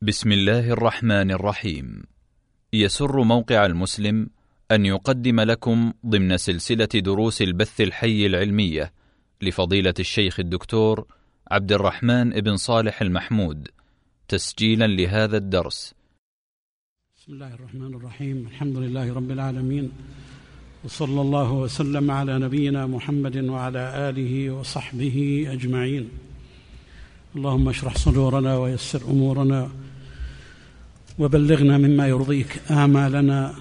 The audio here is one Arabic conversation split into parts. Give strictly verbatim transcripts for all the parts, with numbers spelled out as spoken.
بسم الله الرحمن الرحيم. يسر موقع المسلم أن يقدم لكم ضمن سلسلة دروس البث الحي العلمية لفضيلة الشيخ الدكتور عبد الرحمن بن صالح المحمود تسجيلا لهذا الدرس. بسم الله الرحمن الرحيم. الحمد لله رب العالمين، وصلى الله وسلم على نبينا محمد وعلى آله وصحبه أجمعين. اللهم اشرح صدورنا ويسر أمورنا وبلغنا مما يرضيك آمالنا.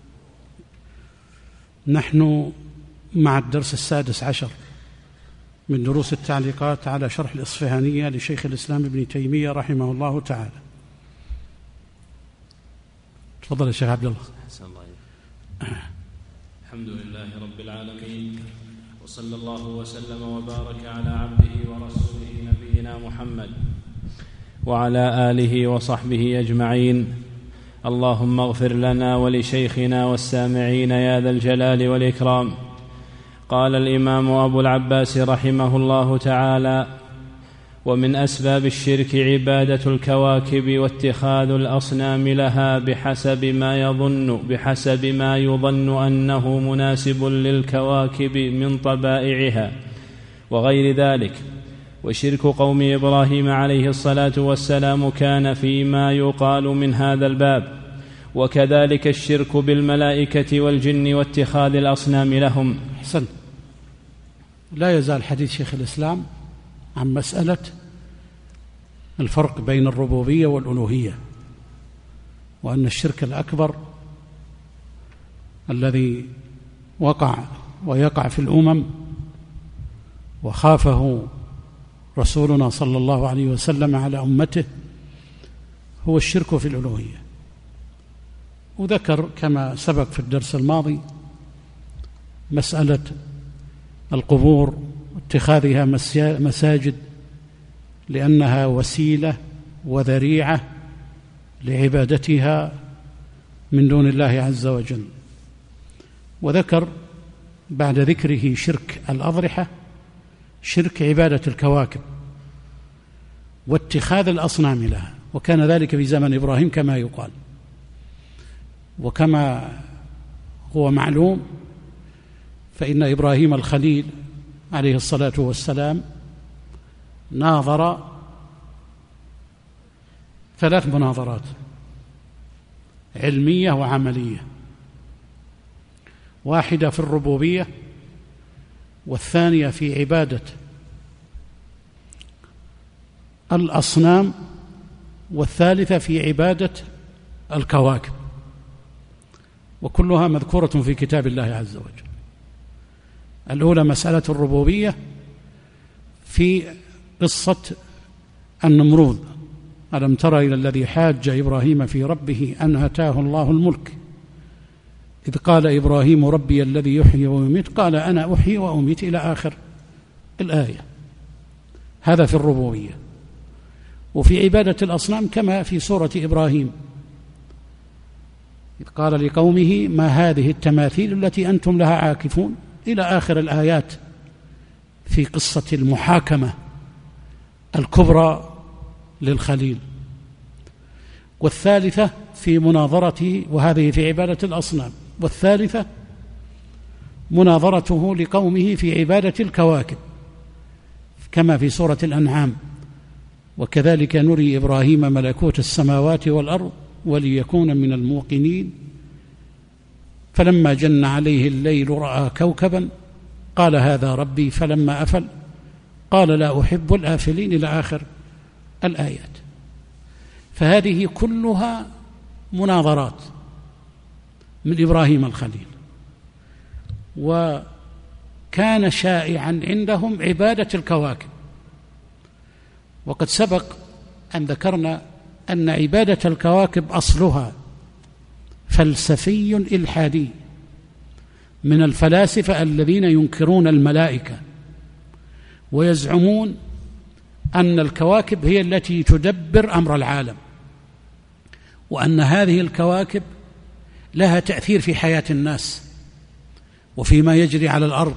نحن مع الدرس السادس عشر من دروس التعليقات على شرح الإصفهانية لشيخ الإسلام ابن تيمية رحمه الله تعالى. تفضل يا شيخ عبد الله. أحسن الله. الحمد لله رب العالمين، وصلى الله وسلم وبارك على عبده ورسوله نبينا محمد وعلى آله وصحبه أجمعين. اللهم اغفر لنا ولشيخنا والسامعين يا ذا الجلال والإكرام. قال الإمام أبو العباس رحمه الله تعالى: ومن أسباب الشرك عبادة الكواكب واتخاذ الأصنام لها بحسب ما يظن بحسب ما يظن أنه مناسب للكواكب من طبائعها وغير ذلك. وشرك قوم إبراهيم عليه الصلاة والسلام كان فيما يقال من هذا الباب، وكذلك الشرك بالملائكة والجن واتخاذ الأصنام لهم. أحسن. لا يزال حديث شيخ الإسلام عن مسألة الفرق بين الربوبية والألوهية، وأن الشرك الأكبر الذي وقع ويقع في الأمم وخافه رسولنا صلى الله عليه وسلم على أمته هو الشرك في الألوهية. وذكر كما سبق في الدرس الماضي مسألة القبور واتخاذها مساجد لأنها وسيلة وذريعة لعبادتها من دون الله عز وجل. وذكر بعد ذكره شرك الأضرحة شرك عبادة الكواكب واتخاذ الأصنام لها، وكان ذلك في زمن إبراهيم كما يقال. وكما هو معلوم فإن إبراهيم الخليل عليه الصلاة والسلام ناظر ثلاث مناظرات علمية وعملية، واحدة في الربوبية، والثانية في عبادة الأصنام، والثالثة في عبادة الكواكب، وكلها مذكورة في كتاب الله عز وجل. الأولى مسألة الربوبية في قصة النمرود: ألم تر إلى الذي حاج إبراهيم في ربه أن آتاه الله الملك إذ قال إبراهيم ربي الذي يحيي ويميت قال أنا أحيي وأميت إلى آخر الآية. هذا في الربوبية. وفي عبادة الأصنام كما في سورة إبراهيم إذ قال لقومه ما هذه التماثيل التي أنتم لها عاكفون إلى آخر الآيات في قصة المحاكمة الكبرى للخليل. والثالثة في مناظرته، وهذه في عبادة الأصنام، والثالثة مناظرته لقومه في عبادة الكواكب كما في سورة الأنعام: وكذلك نري إبراهيم ملكوت السماوات والأرض وليكون من الموقنين فلما جن عليه الليل رأى كوكبا قال هذا ربي فلما أفل قال لا أحب الآفلين إلى آخر الآيات. فهذه كلها مناظرات من إبراهيم الخليل، وكان شائعا عندهم عبادة الكواكب. وقد سبق أن ذكرنا أن عبادة الكواكب أصلها فلسفي إلحادي من الفلاسفة الذين ينكرون الملائكة ويزعمون أن الكواكب هي التي تدبر أمر العالم، وأن هذه الكواكب لها تأثير في حياة الناس وفيما يجري على الأرض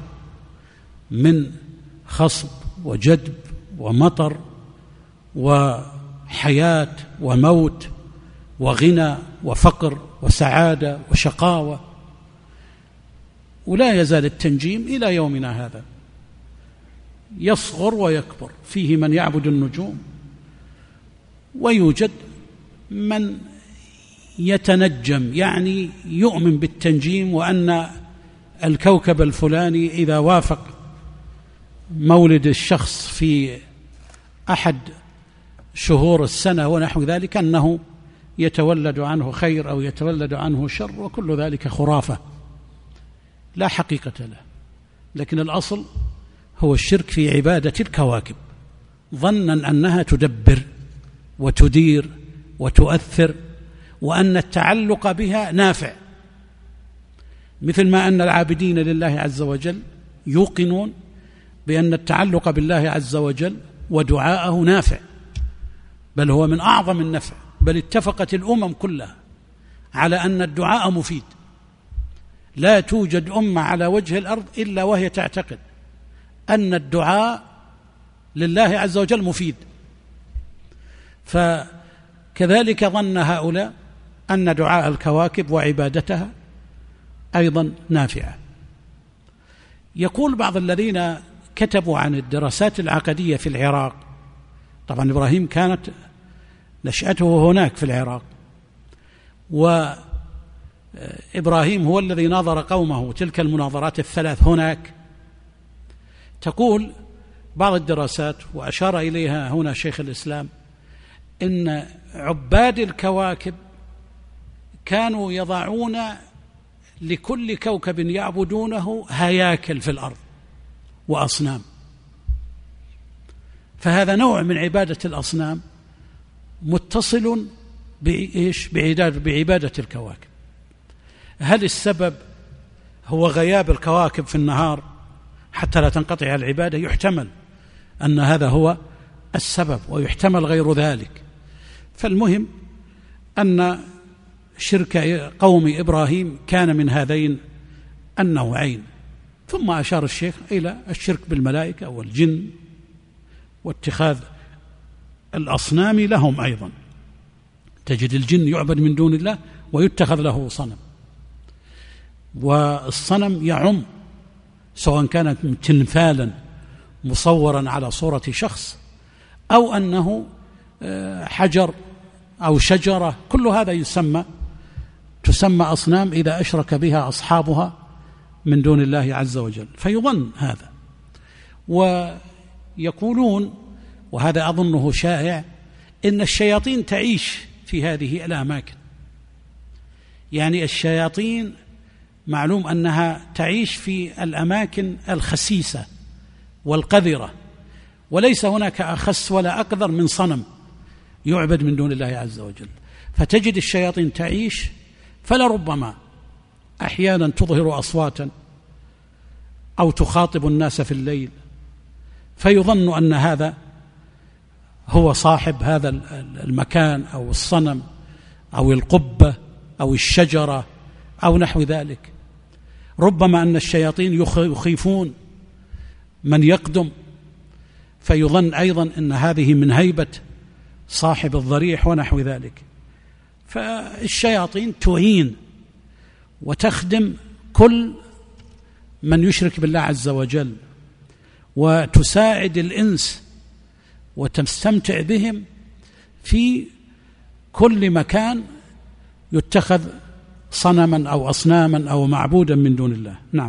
من خصب وجدب ومطر وحياة وموت وغنى وفقر وسعادة وشقاوة، ولا يزال التنجيم إلى يومنا هذا يصغر ويكبر. فيه من يعبد النجوم، ويوجد من يتنجم، يعني يؤمن بالتنجيم، وأن الكوكب الفلاني إذا وافق مولد الشخص في أحد شهور السنة ونحو ذلك أنه يتولد عنه خير أو يتولد عنه شر، وكل ذلك خرافة لا حقيقة له. لكن الأصل هو الشرك في عبادة الكواكب، ظنا أنها تدبر وتدير وتؤثر، وأن التعلق بها نافع، مثل ما أن العابدين لله عز وجل يوقنون بأن التعلق بالله عز وجل ودعاءه نافع، بل هو من أعظم النفع، بل اتفقت الأمم كلها على أن الدعاء مفيد. لا توجد أمة على وجه الأرض إلا وهي تعتقد أن الدعاء لله عز وجل مفيد. فكذلك ظن هؤلاء أن دعاء الكواكب وعبادتها أيضا نافعة. يقول بعض الذين كتبوا عن الدراسات العقدية في العراق، طبعا إبراهيم كانت نشأته هناك في العراق، وإبراهيم هو الذي ناظر قومه تلك المناظرات الثلاث هناك. تقول بعض الدراسات، وأشار إليها هنا شيخ الإسلام، إن عباد الكواكب كانوا يضعون لكل كوكب يعبدونه هياكل في الأرض وأصنام، فهذا نوع من عبادة الأصنام متصل بإيش؟ بعبادة الكواكب. هل السبب هو غياب الكواكب في النهار حتى لا تنقطع العبادة؟ يحتمل أن هذا هو السبب، ويحتمل غير ذلك. فالمهم أن شرك قوم إبراهيم كان من هذين النوعين. ثم أشار الشيخ إلى الشرك بالملائكة والجن واتخاذ الأصنام لهم أيضا. تجد الجن يعبد من دون الله ويتخذ له صنم، والصنم يعم، سواء كان تمثالا مصورا على صورة شخص أو أنه حجر أو شجرة، كل هذا يسمى تسمى أصنام إذا أشرك بها أصحابها من دون الله عز وجل، فيظن هذا. ويقولون، وهذا أظنه شائع، إن الشياطين تعيش في هذه الأماكن. يعني الشياطين معلوم أنها تعيش في الأماكن الخسيسة والقذرة، وليس هناك أخس ولا أقذر من صنم يعبد من دون الله عز وجل. فتجد الشياطين تعيش، فلربما أحيانا تظهر أصواتا أو تخاطب الناس في الليل، فيظن أن هذا هو صاحب هذا المكان أو الصنم أو القبة أو الشجرة أو نحو ذلك. ربما أن الشياطين يخيفون من يقدم، فيظن أيضا أن هذه من هيبة صاحب الضريح ونحو ذلك. فالشياطين تعين وتخدم كل من يشرك بالله عز وجل، وتساعد الإنس وتستمتع بهم في كل مكان يتخذ صنما أو أصناما أو معبودا من دون الله. نعم.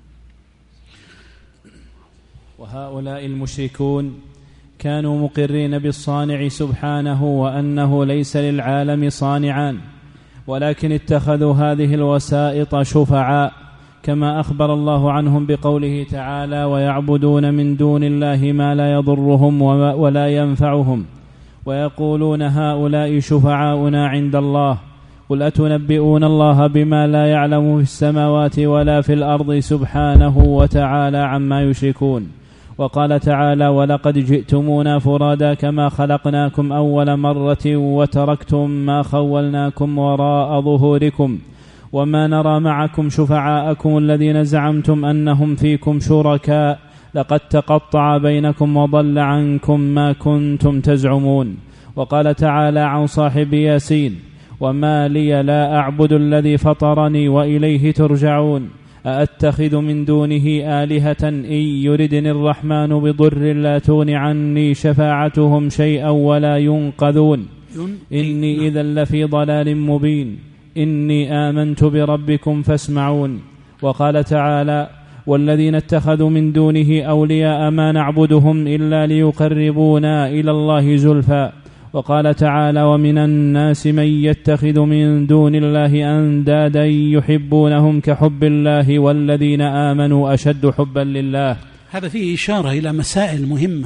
وهؤلاء المشركون كانوا مقرين بالصانع سبحانه وأنه ليس للعالم صانعان، ولكن اتخذوا هذه الوسائط شفعاء، كما أخبر الله عنهم بقوله تعالى: ويعبدون من دون الله ما لا يضرهم ولا ينفعهم ويقولون هؤلاء شفعاؤنا عند الله قل أتنبئون الله بما لا يعلم في السماوات ولا في الأرض سبحانه وتعالى عما يشركون. وقال تعالى: ولقد جئتمونا فرادا كما خلقناكم أول مرة وتركتم ما خولناكم وراء ظهوركم وما نرى معكم شفعاءكم الذين زعمتم أنهم فيكم شركاء لقد تقطع بينكم وضل عنكم ما كنتم تزعمون وقال تعالى عن صاحب ياسين: وما لي لا أعبد الذي فطرني وإليه ترجعون أأتخذ من دونه آلهة إن يردني الرحمن بضر لا تغن عني شفاعتهم شيئا ولا ينقذون إني إذا لفي ضلال مبين إني آمنت بربكم فاسمعون. وقال تعالى: والذين اتخذوا من دونه أولياء ما نعبدهم إلا ليقربونا إلى الله زلفى. وقال تعالى: ومن الناس من يتخذ من دون الله أندادا يحبونهم كحب الله والذين آمنوا أشد حبا لله. هذا فيه إشارة إلى مسائل مهمة،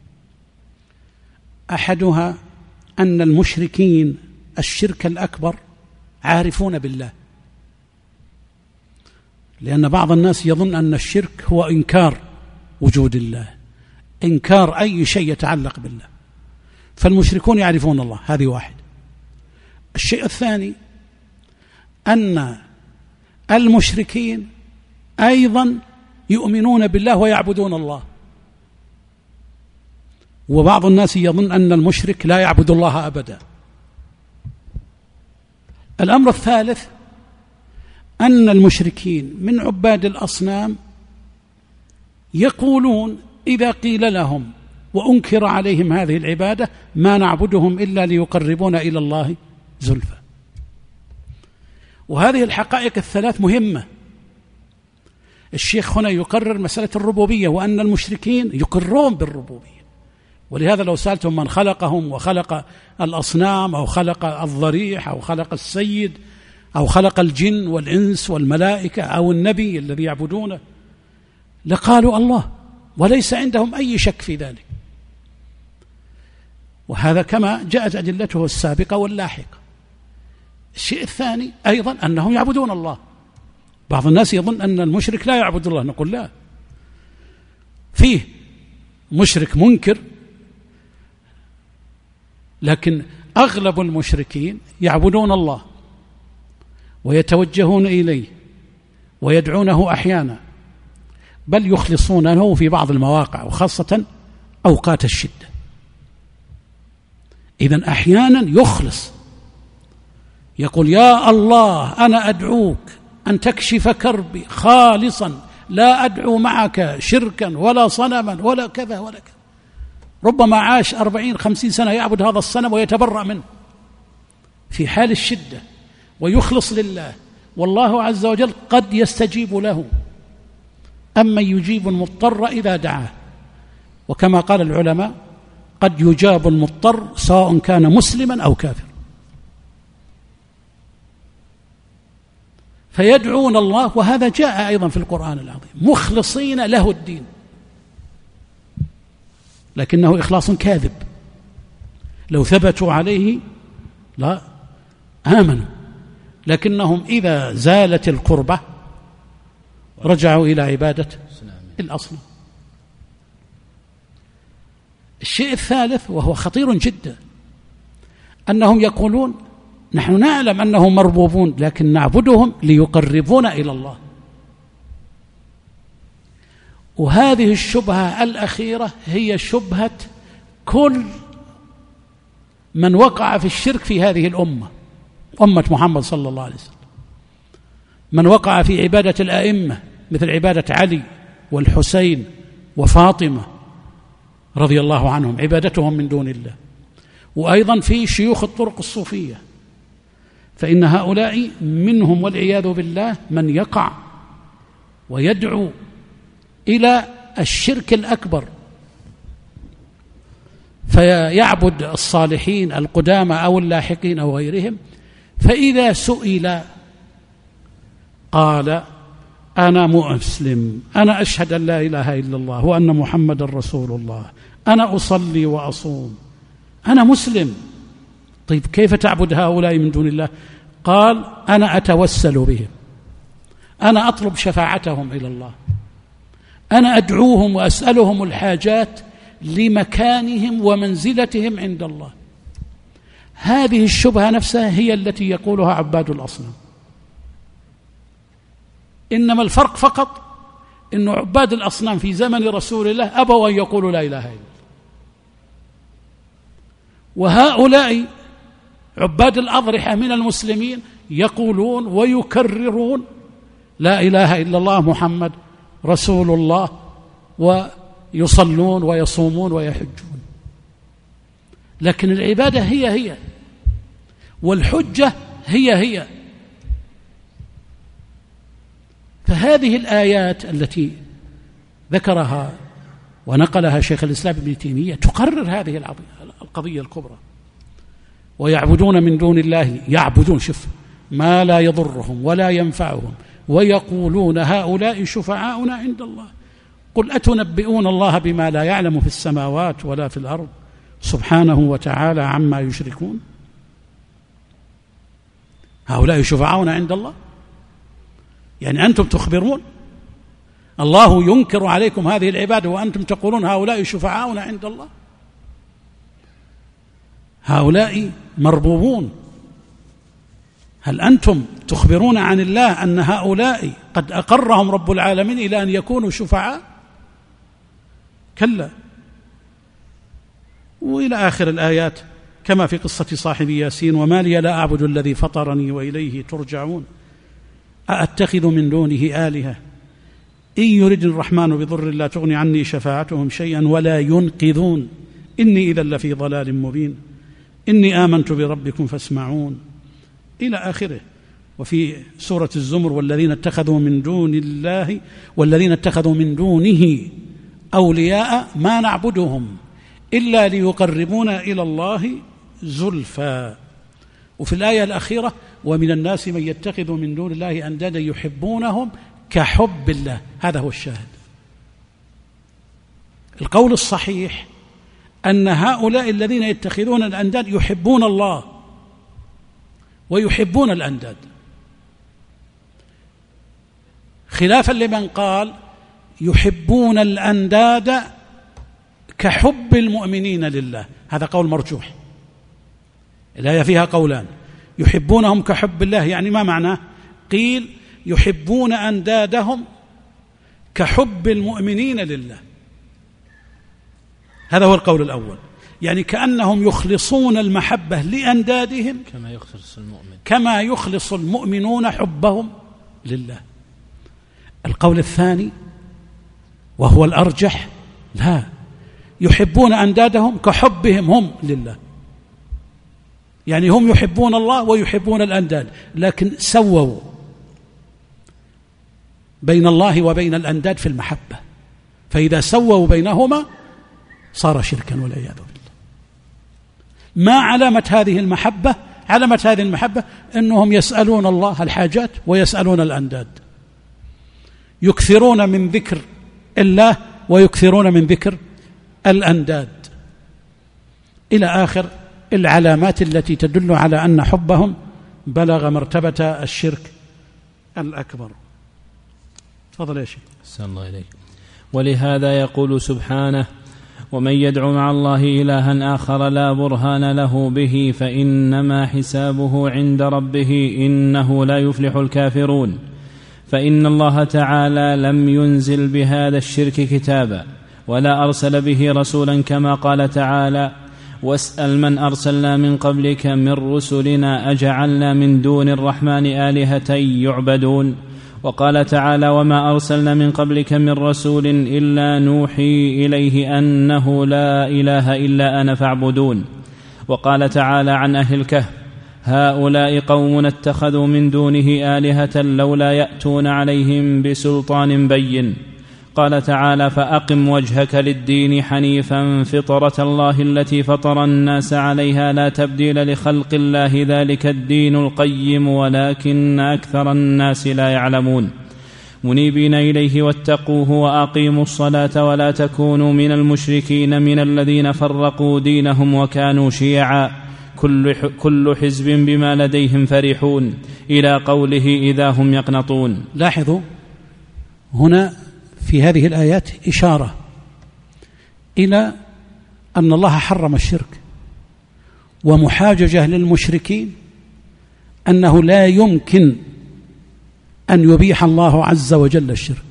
أحدها أن المشركين الشرك الأكبر عارفون بالله، لأن بعض الناس يظن أن الشرك هو إنكار وجود الله، إنكار أي شيء يتعلق بالله، فالمشركون يعرفون الله. هذه واحد. الشيء الثاني أن المشركين أيضا يؤمنون بالله ويعبدون الله، وبعض الناس يظن أن المشرك لا يعبد الله أبدا. الأمر الثالث أن المشركين من عباد الأصنام يقولون إذا قيل لهم وأنكر عليهم هذه العبادة: ما نعبدهم إلا ليقربونا إلى الله زلفى. وهذه الحقائق الثلاث مهمة. الشيخ هنا يقرر مسألة الربوبية، وأن المشركين يقرون بالربوبية، ولهذا لو سألتم من خلقهم وخلق الأصنام أو خلق الضريح أو خلق السيد أو خلق الجن والإنس والملائكة أو النبي الذي يعبدونه لقالوا الله، وليس عندهم أي شك في ذلك. وهذا كما جاءت أدلته السابقة واللاحقة. الشيء الثاني أيضا أنهم يعبدون الله. بعض الناس يظن أن المشرك لا يعبد الله، نقول لا، فيه مشرك منكر، لكن أغلب المشركين يعبدون الله ويتوجهون إليه ويدعونه أحيانا، بل يخلصونه في بعض المواقع وخاصة أوقات الشدة. إذن أحيانا يخلص، يقول: يا الله أنا أدعوك أن تكشف كربي خالصا، لا أدعو معك شركا ولا صنما ولا كذا ولا كذا. ربما عاش أربعين خمسين سنة يعبد هذا الصنم ويتبرأ منه في حال الشدة ويخلص لله، والله عز وجل قد يستجيب له. أما يجيب المضطر إذا دعاه، وكما قال العلماء: قد يجاب المضطر سواء كان مسلما أو كافر. فيدعون الله، وهذا جاء أيضا في القرآن العظيم، مخلصين له الدين، لكنه إخلاص كاذب. لو ثبتوا عليه لا آمنوا، لكنهم إذا زالت القربة رجعوا إلى عبادة الأصنام. الشيء الثالث وهو خطير جدا، أنهم يقولون: نحن نعلم أنهم مربوبون، لكن نعبدهم ليقربونا إلى الله. وهذه الشبهة الأخيرة هي شبهة كل من وقع في الشرك في هذه الأمة، أمة محمد صلى الله عليه وسلم، من وقع في عبادة الأئمة مثل عبادة علي والحسين وفاطمة رضي الله عنهم، عبادتهم من دون الله، وأيضا في شيوخ الطرق الصوفية، فإن هؤلاء منهم والعياذ بالله من يقع ويدعو إلى الشرك الأكبر، فيعبد الصالحين القدامى أو اللاحقين أو غيرهم، فإذا سئل قال: أنا مسلم، أنا أشهد أن لا إله إلا الله وأن محمد رسول الله، أنا أصلي وأصوم، أنا مسلم. طيب كيف تعبد هؤلاء من دون الله؟ قال: أنا أتوسل بهم، أنا أطلب شفاعتهم إلى الله، أنا أدعوهم وأسألهم الحاجات لمكانهم ومنزلتهم عند الله. هذه الشبهة نفسها هي التي يقولها عباد الأصنام، إنما الفرق فقط إن عباد الأصنام في زمن رسول الله أبوا أن يقولوا لا إله إلا الله، وهؤلاء عباد الأضرحة من المسلمين يقولون ويكررون لا إله إلا الله محمد رسول الله، ويصلون ويصومون ويحجون، لكن العبادة هي هي والحجة هي هي. فهذه الآيات التي ذكرها ونقلها شيخ الإسلام ابن تيمية تقرر هذه القضية الكبرى. ويعبدون من دون الله، يعبدون شوف ما لا يضرهم ولا ينفعهم، ويقولون هؤلاء شفعاؤنا عند الله. قل أتنبئون الله بما لا يعلم في السماوات ولا في الأرض سبحانه وتعالى عما يشركون. هؤلاء شفعاؤنا عند الله، يعني أنتم تخبرون الله ينكر عليكم هذه العبادة وأنتم تقولون هؤلاء شفعاؤنا عند الله. هؤلاء مربوبون. هل أنتم تخبرون عن الله أن هؤلاء قد أقرهم رب العالمين إلى أن يكونوا شفعاء؟ كلا. وإلى آخر الآيات كما في قصة صاحب ياسين: وما لي لا أعبد الذي فطرني وإليه ترجعون أأتخذ من دونه آلهة إن يردني الرحمن بضر لا تغني عني شفاعتهم شيئا ولا ينقذون إني إذا لفي ضلال مبين إني آمنت بربكم فاسمعون إلى آخره. وفي سورة الزمر: والذين اتخذوا من دون الله والذين اتخذوا من دونه أولياء ما نعبدهم إلا ليقربونا إلى الله زلفى. وفي الآية الأخيرة: ومن الناس من يتخذ من دون الله أندادا يحبونهم كحب الله. هذا هو الشاهد. القول الصحيح أن هؤلاء الذين يتخذون الأنداد يحبون الله ويحبون الأنداد، خلافا لمن قال يحبون الأنداد كحب المؤمنين لله. هذا قول مرجوح. الآية فيها قولان: يحبونهم كحب الله، يعني ما معناه؟ قيل يحبون أندادهم كحب المؤمنين لله. هذا هو القول الأول، يعني كأنهم يخلصون المحبة لأندادهم كما يخلص المؤمن كما يخلص المؤمنون حبهم لله. القول الثاني وهو الأرجح: لا، يحبون أندادهم كحبهم هم لله، يعني هم يحبون الله ويحبون الأنداد، لكن سووا بين الله وبين الأنداد في المحبة، فإذا سووا بينهما صار شركا والعياذ بالله. ما علامة هذه المحبة؟ علامة هذه المحبة أنهم يسألون الله الحاجات ويسألون الأنداد، يكثرون من ذكر الله ويكثرون من ذكر الأنداد، إلى آخر العلامات التي تدل على أن حبهم بلغ مرتبة الشرك الأكبر. تفضل يا شيخ. أحسن الله إليك. ولهذا يقول سبحانه: ومن يدع مع الله إلها آخر لا برهان له به فإنما حسابه عند ربه إنه لا يفلح الكافرون. فإن الله تعالى لم ينزل بهذا الشرك كتابا ولا أرسل به رسولا، كما قال تعالى: واسأل من أرسلنا من قبلك من رسلنا أجعلنا من دون الرحمن آلهة يعبدون. وقال تعالى: وما أرسلنا من قبلك من رسول إلا نوحي إليه أنه لا إله إلا أنا فاعبدون. وقال تعالى عن أهل الكهف: هؤلاء قوم اتخذوا من دونه آلهة لولا يأتون عليهم بسلطان بين. قال تعالى: فأقم وجهك للدين حنيفا فطرة الله التي فطر الناس عليها لا تبديل لخلق الله ذلك الدين القيم ولكن أكثر الناس لا يعلمون. منيبين إليه واتقوه وأقيموا الصلاة ولا تكونوا من المشركين من الذين فرقوا دينهم وكانوا شيعا كل, كل حزب بما لديهم فرحون، إلى قوله: إذا هم يقنطون. لاحظوا هنا في هذه الآيات إشارة إلى أن الله حرم الشرك، ومحاججة للمشركين أنه لا يمكن أن يبيح الله عز وجل الشرك،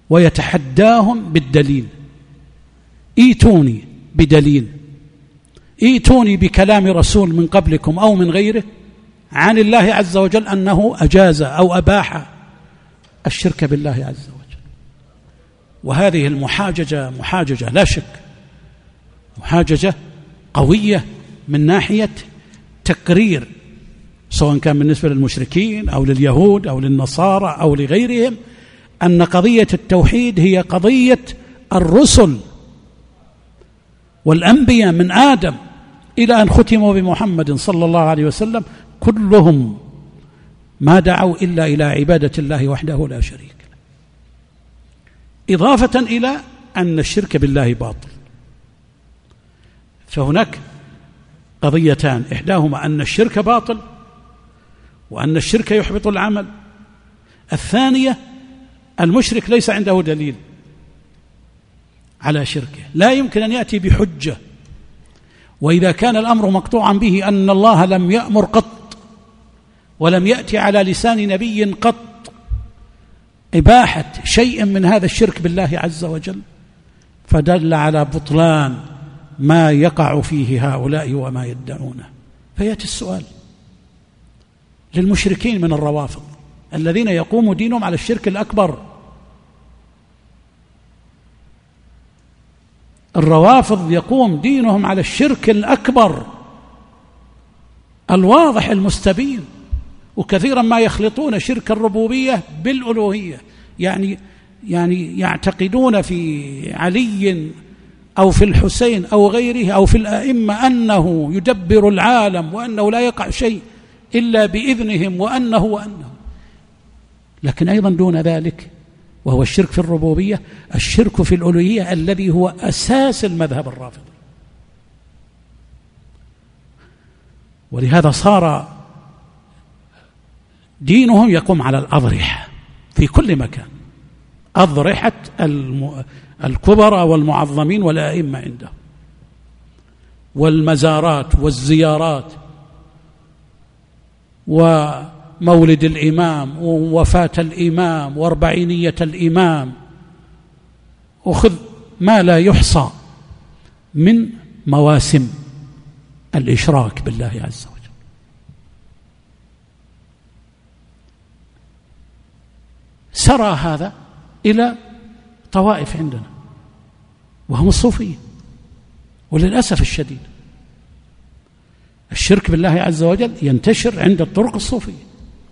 ويتحداهم بالدليل: ايتوني بدليل ائتوني بكلام رسول من قبلكم أو من غيره عن الله عز وجل أنه أجاز أو أباح الشرك بالله عز وجل. وهذه المحاججة محاججة لا شك محاججة قوية من ناحية تقرير، سواء كان بالنسبة للمشركين أو لليهود أو للنصارى أو لغيرهم، أن قضية التوحيد هي قضية الرسل والأنبياء من آدم إلى أن ختموا بمحمد صلى الله عليه وسلم، كلهم ما دعوا إلا إلى عبادة الله وحده لا شريك له، إضافة إلى أن الشرك بالله باطل. فهناك قضيتان، إحداهما أن الشرك باطل وأن الشرك يحبط العمل، الثانية المشرك ليس عنده دليل على شركه، لا يمكن أن يأتي بحجة، وإذا كان الأمر مقطوعا به أن الله لم يأمر قط ولم يأتي على لسان نبي قط إباحة شيء من هذا الشرك بالله عز وجل، فدل على بطلان ما يقع فيه هؤلاء وما يدعونه. فيأتي السؤال للمشركين من الروافض الذين يقوم دينهم على الشرك الأكبر. الروافض يقوم دينهم على الشرك الأكبر الواضح المستبين، وكثيرا ما يخلطون شرك الربوبية بالألوهية، يعني يعني يعتقدون في علي أو في الحسين أو غيره أو في الأئمة أنه يدبر العالم وأنه لا يقع شيء إلا بإذنهم وأنه وأنه لكن أيضا دون ذلك، وهو الشرك في الربوبية، الشرك في الألوهية الذي هو أساس المذهب الرافضي. ولهذا صار دينهم يقوم على الأضرحة في كل مكان، أضرحة الكبرى والمعظمين والأئمة عندهم، والمزارات والزيارات ومولد الإمام ووفاة الإمام واربعينية الإمام، وخذ ما لا يحصى من مواسم الإشراك بالله عز وجل. سرى هذا إلى طوائف عندنا وهم الصوفية، وللأسف الشديد الشرك بالله عز وجل ينتشر عند الطرق الصوفية،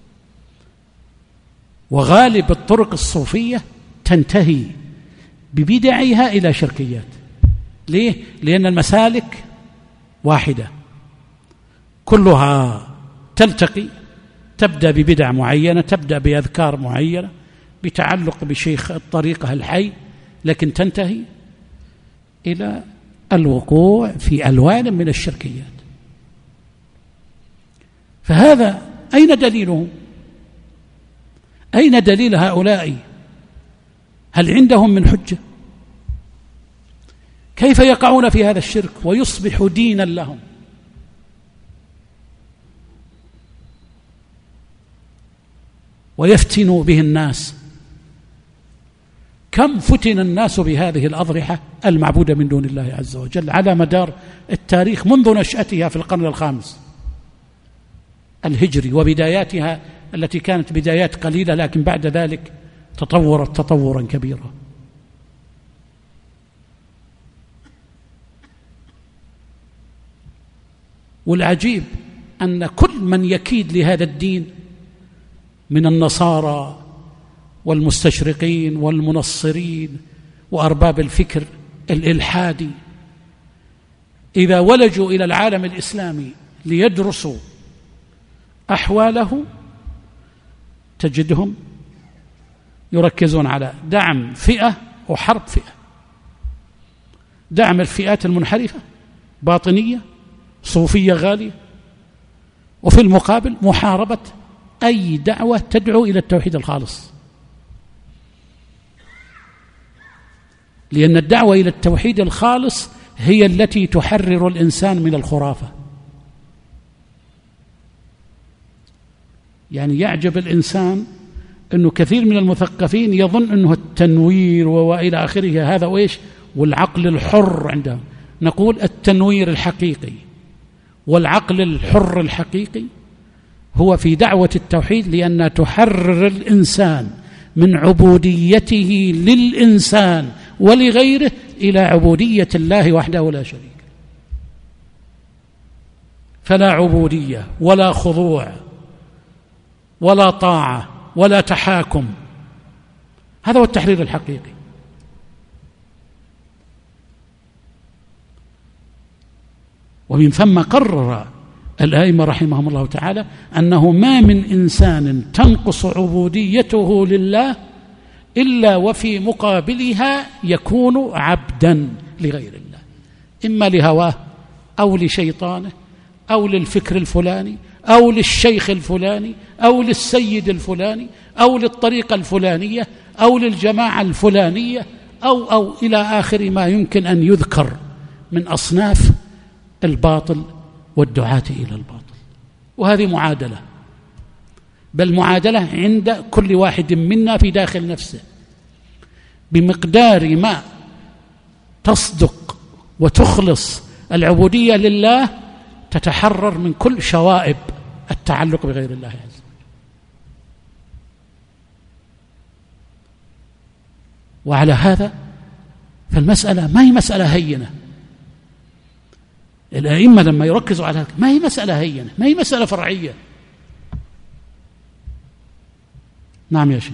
وغالب الطرق الصوفية تنتهي ببدعها إلى شركيات. ليه؟ لأن المسالك واحدة كلها تلتقي، تبدأ ببدع معينة، تبدأ بأذكار معينة بتعلق بشيخ الطريقة الحي، لكن تنتهي إلى الوقوع في ألوان من الشركيات. فهذا أين دليله؟ أين دليل هؤلاء؟ هل عندهم من حجة؟ كيف يقعون في هذا الشرك ويصبح دينا لهم؟ ويفتنوا به الناس. كم فتن الناس بهذه الأضرحة المعبودة من دون الله عز وجل على مدار التاريخ منذ نشأتها في القرن الخامس الهجري وبداياتها التي كانت بدايات قليلة، لكن بعد ذلك تطورت تطورا كبيرا. والعجيب أن كل من يكيد لهذا الدين من النصارى والمستشرقين والمنصرين وأرباب الفكر الإلحادي، إذا ولجوا إلى العالم الإسلامي ليدرسوا أحواله تجدهم يركزون على دعم فئة وحرب فئة، دعم الفئات المنحرفة باطنية صوفية غالية، وفي المقابل محاربة أي دعوة تدعو إلى التوحيد الخالص، لأن الدعوة إلى التوحيد الخالص هي التي تحرر الإنسان من الخرافة. يعني يعجب الإنسان أنه كثير من المثقفين يظن أنه التنوير وإلى آخره هذا وإيش والعقل الحر عندهم. نقول التنوير الحقيقي والعقل الحر الحقيقي هو في دعوة التوحيد، لأنها تحرر الإنسان من عبوديته للإنسان ولغيره إلى عبودية الله وحده لا شريك، فلا عبودية ولا خضوع ولا طاعة ولا تحاكم. هذا هو التحرير الحقيقي. ومن ثم قرر الأئمة رحمهم الله تعالى أنه ما من إنسان تنقص عبوديته لله إلا وفي مقابلها يكون عبدا لغير الله، إما لهواه أو لشيطانه أو للفكر الفلاني أو للشيخ الفلاني أو للسيد الفلاني أو للطريقة الفلانية أو للجماعة الفلانية أو أو إلى آخر ما يمكن أن يذكر من أصناف الباطل والدعاة إلى الباطل. وهذه معادلة، بل معادلة عند كل واحد منا في داخل نفسه، بمقدار ما تصدق وتخلص العبودية لله تتحرر من كل شوائب التعلق بغير الله عز وجل. وعلى هذا فالمسألة ما هي مسألة هينة. الأئمة لما يركزوا على هذا ما هي مسألة هينة، ما هي مسألة فرعية. نعم يا شيخ.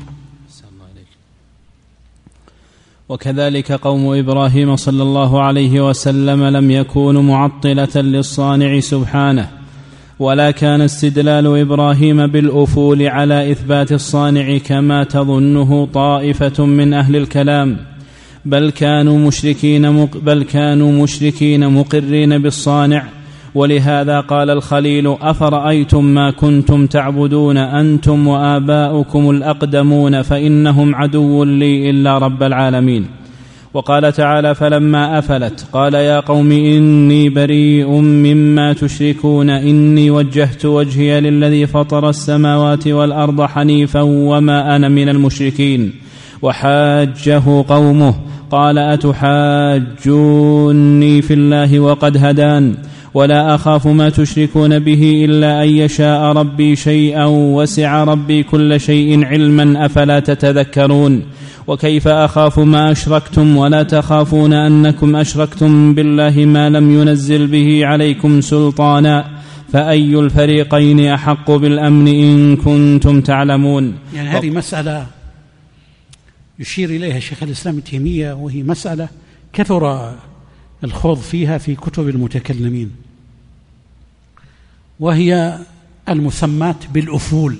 وكذلك قوم إبراهيم صلى الله عليه وسلم لم يكونوا معطلة للصانع سبحانه، ولا كان استدلال إبراهيم بالأفول على إثبات الصانع كما تظنه طائفة من أهل الكلام، بل كانوا مشركين مق بل كانوا مشركين مقرين بالصانع. ولهذا قال الخليل: أفرأيتم ما كنتم تعبدون أنتم وآباؤكم الأقدمون فإنهم عدو لي إلا رب العالمين. وقال تعالى: فلما أفلت قال يا قوم إني بريء مما تشركون إني وجهت وجهي للذي فطر السماوات والأرض حنيفا وما أنا من المشركين. وحاجه قومه قال: أتحاجوني في الله وقد هدان ولا أخاف ما تشركون به إلا أن يشاء ربي شيئا وسع ربي كل شيء علما أفلا تتذكرون. وكيف أخاف ما أشركتم ولا تخافون أنكم أشركتم بالله ما لم ينزل به عليكم سلطانا فأي الفريقين أحق بالأمن إن كنتم تعلمون. يعني هذه مسألة يشير إليها شيخ الإسلام ابن تيمية، وهي مسألة كثر الخوض فيها في كتب المتكلمين، وهي المسمات بالأفول،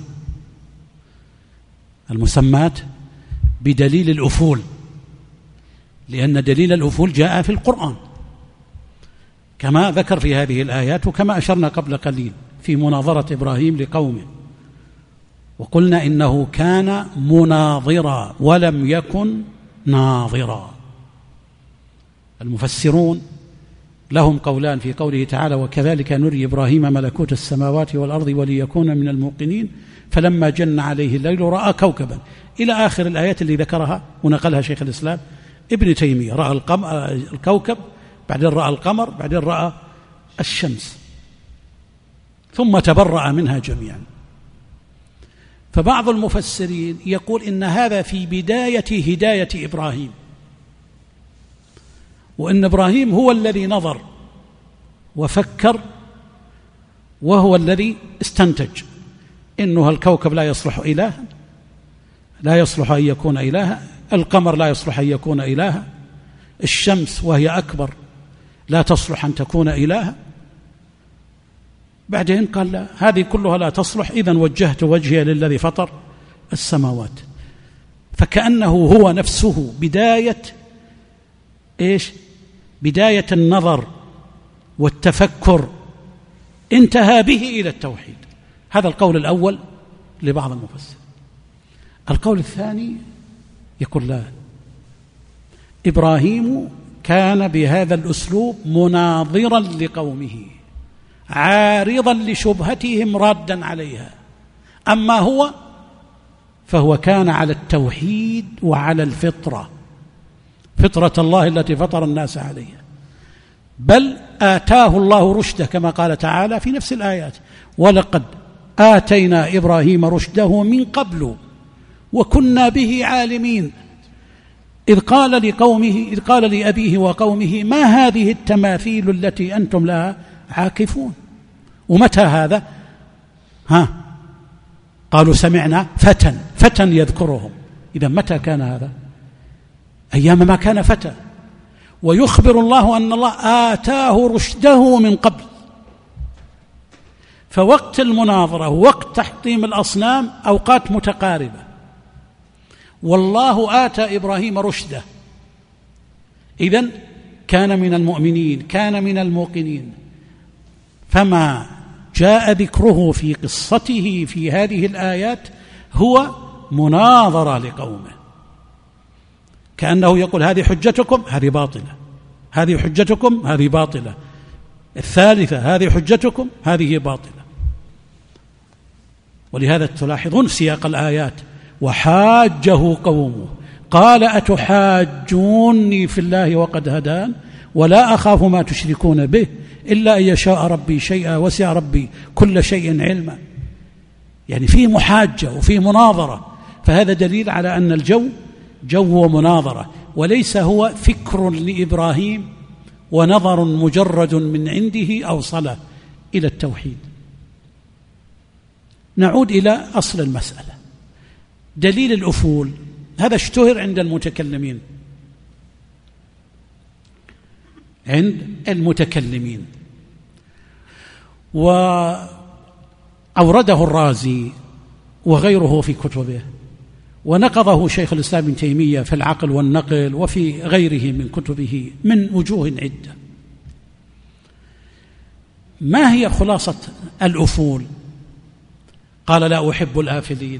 المسمات بدليل الأفول، لأن دليل الأفول جاء في القرآن كما ذكر في هذه الآيات، وكما أشرنا قبل قليل في مناظرة إبراهيم لقومه، وقلنا إنه كان مناظرا ولم يكن ناظرا. المفسرون لهم قولان في قوله تعالى: وكذلك نري إبراهيم ملكوت السماوات والأرض وليكون من الموقنين فلما جن عليه الليل رأى كوكبا، إلى آخر الآيات اللي ذكرها ونقلها شيخ الإسلام ابن تيمية. رأى الكوكب، بعدين رأى القمر، بعدين رأى الشمس، ثم تبرأ منها جميعا. فبعض المفسرين يقول إن هذا في بداية هداية إبراهيم، وإن إبراهيم هو الذي نظر وفكر وهو الذي استنتج إنه الكوكب لا يصلح إلها، لا يصلح أن يكون إلها، القمر لا يصلح أن يكون إلها، الشمس وهي أكبر لا تصلح أن تكون إلها. بعدين قال لا، هذه كلها لا تصلح، إذن وجهت وجهي للذي فطر السماوات. فكأنه هو نفسه بداية إيش؟ بداية النظر والتفكر انتهى به إلى التوحيد. هذا القول الأول لبعض المفسرين. القول الثاني يقول لا، إبراهيم كان بهذا الأسلوب مناظرا لقومه، عارضا لشبهتهم رادا عليها. أما هو فهو كان على التوحيد وعلى الفطرة، فطرة الله التي فطر الناس عليها. بل آتاه الله رشده كما قال تعالى في نفس الآيات: ولقد آتينا إبراهيم رشده من قبل وكنا به عالمين إذ قال لقومه إذ قال لأبيه وقومه ما هذه التماثيل التي أنتم لها عاكفون. ومتى هذا؟ ها قالوا سمعنا فتى فتى يذكرهم. إذا متى كان هذا؟ أيام ما كان فتى. ويخبر الله أن الله آتاه رشده من قبل. فوقت المناظرة ووقت تحطيم الأصنام أوقات متقاربة، والله آتى إبراهيم رشده، إذن كان من المؤمنين، كان من الموقنين. فما جاء ذكره في قصته في هذه الآيات هو مناظرة لقومه، كأنه يقول هذه حجتكم، هذه باطلة، هذه حجتكم، هذه باطلة، الثالثة هذه حجتكم، هذه باطلة. ولهذا تلاحظون سياق الآيات: وحاجه قومه قال أتحاجوني في الله وقد هدان ولا أخاف ما تشركون به إلا أن يشاء ربي شيئا وسع ربي كل شيء علما. يعني فيه محاجة وفيه مناظرة، فهذا دليل على أن الجو جو مناظرة، وليس هو فكر لإبراهيم ونظر مجرد من عنده أوصله إلى التوحيد. نعود إلى أصل المسألة. دليل الأفول هذا اشتهر عند المتكلمين عند المتكلمين وأورده الرازي وغيره في كتبه، ونقضه شيخ الإسلام ابن تيمية في العقل والنقل وفي غيره من كتبه من وجوه عدة. ما هي خلاصة الأفول؟ قال لا أحب الآفلين.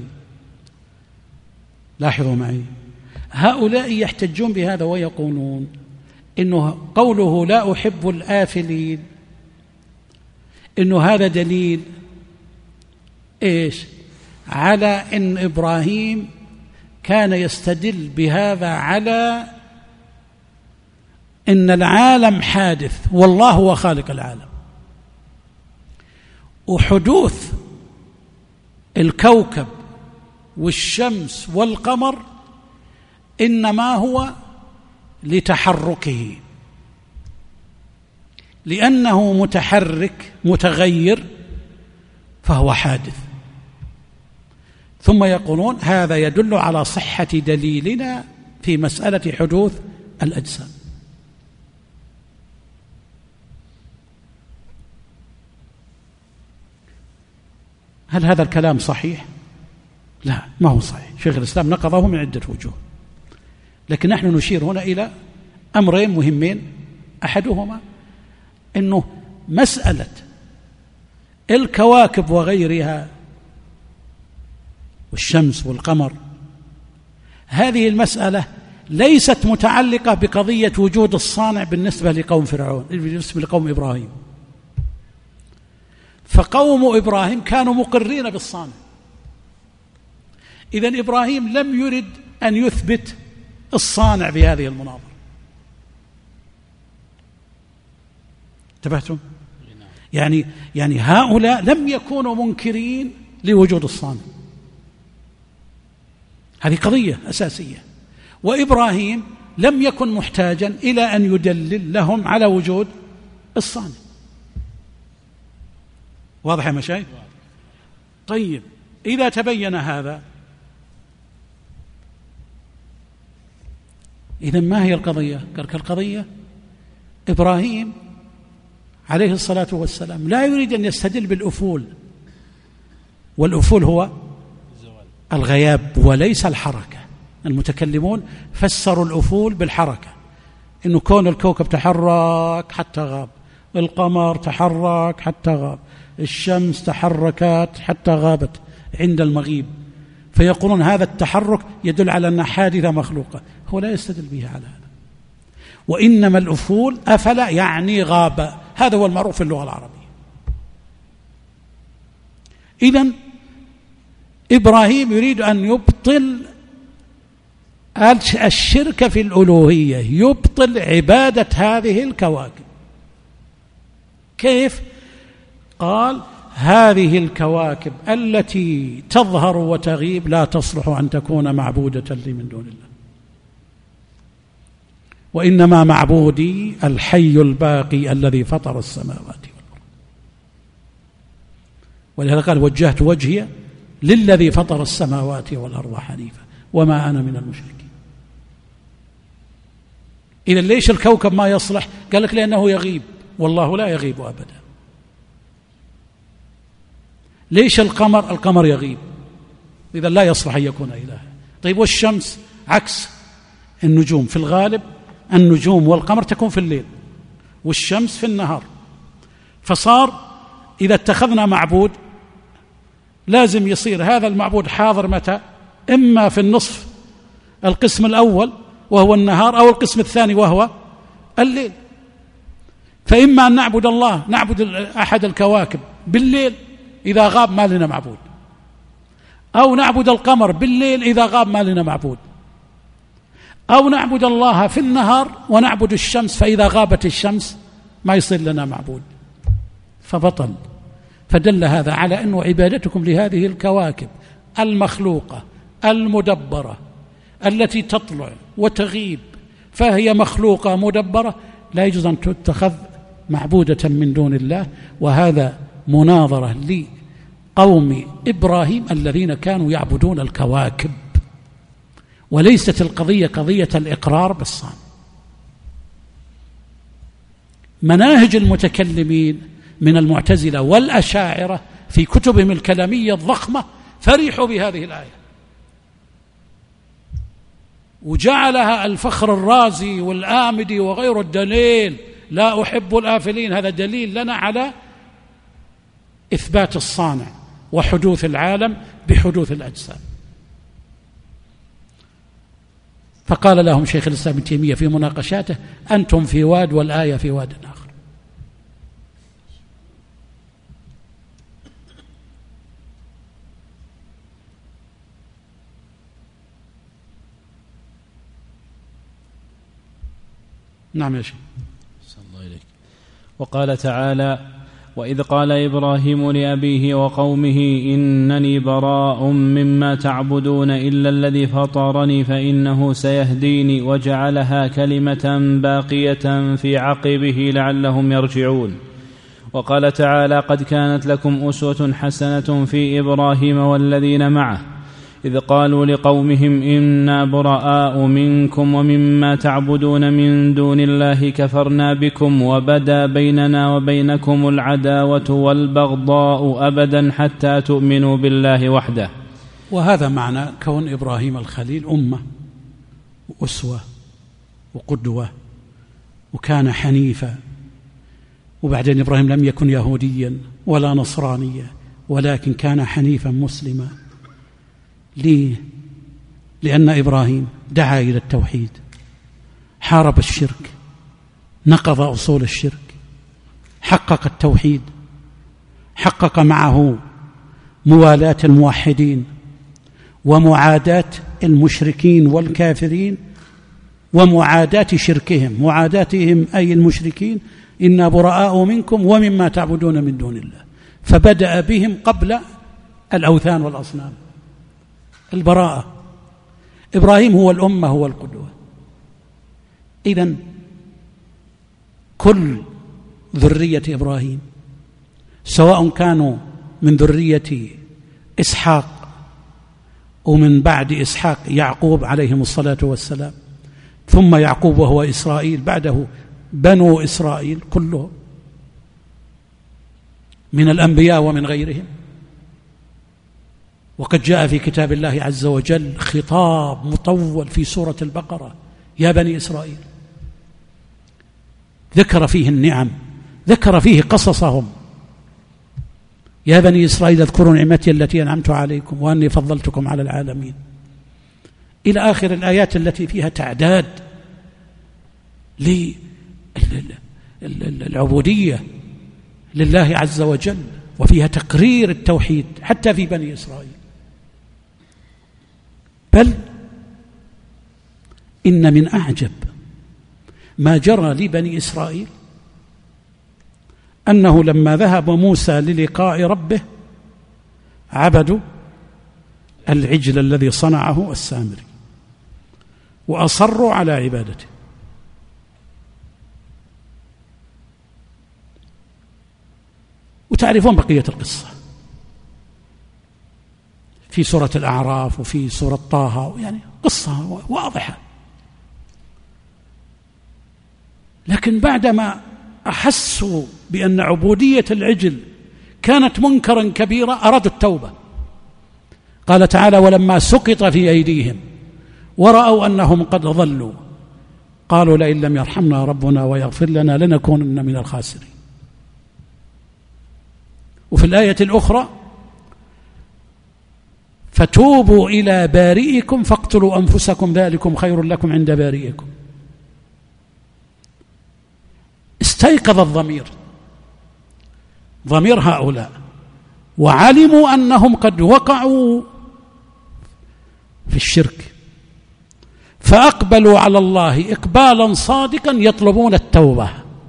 لاحظوا معي، هؤلاء يحتجون بهذا ويقولون إنه قوله لا أحب الآفلين إنه هذا دليل إيش؟ على إن إبراهيم كان يستدل بهذا على إن العالم حادث والله هو خالق العالم، وحدوث الكوكب والشمس والقمر إنما هو لتحركه، لأنه متحرك متغير فهو حادث. ثم يقولون هذا يدل على صحة دليلنا في مسألة حدوث الأجسام. هل هذا الكلام صحيح؟ لا، ما هو صحيح. شيخ الإسلام نقضه من عدة وجوه، لكن نحن نشير هنا إلى أمرين مهمين. أحدهما أنه مسألة الكواكب وغيرها والشمس والقمر، هذه المسألة ليست متعلقة بقضية وجود الصانع بالنسبة لقوم فرعون، بالنسبة لقوم إبراهيم. فقوم إبراهيم كانوا مقرين بالصانع، إذن إبراهيم لم يرد أن يثبت الصانع بهذه المناظرة. انتبهتم؟ يعني يعني هؤلاء لم يكونوا منكرين لوجود الصانع، هذه قضية أساسية. وإبراهيم لم يكن محتاجا إلى أن يدلل لهم على وجود الصانع. واضح يا مشايخ؟ طيب، إذا تبين هذا، إذن ما هي القضية؟ القضية إبراهيم عليه الصلاة والسلام لا يريد أن يستدل بالأفول، والأفول هو الغياب وليس الحركة. المتكلمون فسروا الأفول بالحركة، إنه كون الكوكب تحرك حتى غاب، القمر تحرك حتى غاب، الشمس تحركت حتى غابت عند المغيب، فيقولون هذا التحرك يدل على أن حادثة مخلوقة. هو لا يستدل به على هذا، وإنما الأفول أفل يعني غاب، هذا هو المعروف في اللغة العربية. إذن إبراهيم يريد أن يبطل الشرك في الألوهية، يبطل عبادة هذه الكواكب، كيف؟ قال هذه الكواكب التي تظهر وتغيب لا تصلح أن تكون معبودة لي من دون الله، وإنما معبودي الحي الباقي الذي فطر السماوات والأرض. ولهذا قال وجهت وجهي للذي فطر السماوات والأرض حنيفا وما أنا من المشركين. إذا ليش الكوكب ما يصلح؟ قال لك لأنه يغيب، والله لا يغيب أبدا. ليش القمر؟ القمر يغيب، إذا لا يصلح أن يكون إلها. طيب والشمس عكس النجوم، في الغالب النجوم والقمر تكون في الليل والشمس في النهار، فصار إذا اتخذنا معبود لازم يصير هذا المعبود حاضر متى؟ إما في النصف القسم الأول وهو النهار، أو القسم الثاني وهو الليل. فإما أن نعبد الله، نعبد أحد الكواكب بالليل إذا غاب ما لنا معبود، أو نعبد القمر بالليل إذا غاب ما لنا معبود، أو نعبد الله في النهار ونعبد الشمس فإذا غابت الشمس ما يصير لنا معبود، فبطل. فدل هذا على أن عبادتكم لهذه الكواكب المخلوقة المدبرة التي تطلع وتغيب فهي مخلوقة مدبرة لا يجوز أن تتخذ معبودة من دون الله. وهذا مناظرة لقوم إبراهيم الذين كانوا يعبدون الكواكب، وليست القضية قضية الإقرار بالصنم. مناهج المتكلمين من المعتزلة والأشاعرة في كتبهم الكلامية الضخمة فرحوا بهذه الآية، وجعلها الفخر الرازي والآمدي وغير الدليل لا أحب الآفلين، هذا دليل لنا على إثبات الصانع وحدوث العالم بحدوث الأجسام. فقال لهم شيخ الإسلام ابن تيمية في مناقشاته أنتم في واد والآية في واد آخر. نعم يا شيخ. الله إليك. وقال تعالى وإذ قال إبراهيم لأبيه وقومه إنني براء مما تعبدون إلا الذي فطرني فإنه سيهديني وجعلها كلمة باقية في عقبه لعلهم يرجعون. وقال تعالى قد كانت لكم أسوة حسنة في إبراهيم والذين معه إذ قالوا لقومهم إنا براء منكم ومما تعبدون من دون الله كفرنا بكم وبدا بيننا وبينكم العداوة والبغضاء أبدا حتى تؤمنوا بالله وحده. وهذا معنى كون إبراهيم الخليل أمة وأسوة وقدوة، وكان حنيفا. وبعدين إبراهيم لم يكن يهوديا ولا نصرانيا، ولكن كان حنيفا مسلما. ليه؟ لأن إبراهيم دعا إلى التوحيد، حارب الشرك، نقض أصول الشرك، حقق التوحيد، حقق معه موالاة الموحدين ومعاداة المشركين والكافرين ومعاداة شركهم، معاداتهم أي المشركين إنا براء منكم ومما تعبدون من دون الله. فبدأ بهم قبل الأوثان والأصنام. البراءة. إبراهيم هو الأمة، هو القدوة. إذن كل ذرية إبراهيم سواء كانوا من ذرية إسحاق ومن بعد إسحاق يعقوب عليهم الصلاة والسلام، ثم يعقوب وهو إسرائيل، بعده بنو إسرائيل كلهم من الأنبياء ومن غيرهم. وقد جاء في كتاب الله عز وجل خطاب مطول في سورة البقرة يا بني إسرائيل، ذكر فيه النعم، ذكر فيه قصصهم. يا بني إسرائيل اذكروا نعمتي التي أنعمت عليكم وأني فضلتكم على العالمين، إلى آخر الآيات التي فيها تعداد للعبودية لله عز وجل، وفيها تقرير التوحيد حتى في بني إسرائيل. بل إن من أعجب ما جرى لبني إسرائيل أنه لما ذهب موسى للقاء ربه عبدوا العجل الذي صنعه السامري وأصروا على عبادته. وتعرفون بقية القصة في سورة الأعراف وفي سورة طه، يعني قصة واضحة. لكن بعدما أحسوا بأن عبودية العجل كانت منكرا كبيرا أرادوا التوبة. قال تعالى: ولما سقط في أيديهم ورأوا أنهم قد ضلوا قالوا لئن لم يرحمنا ربنا ويغفر لنا لنكونن من الخاسرين. وفي الآية الأخرى: فتوبوا إلى بارئكم فاقتلوا أنفسكم ذلكم خير لكم عند بارئكم. استيقظ الضمير، ضمير هؤلاء، وعلموا أنهم قد وقعوا في الشرك، فأقبلوا على الله إقبالا صادقا يطلبون التوبة.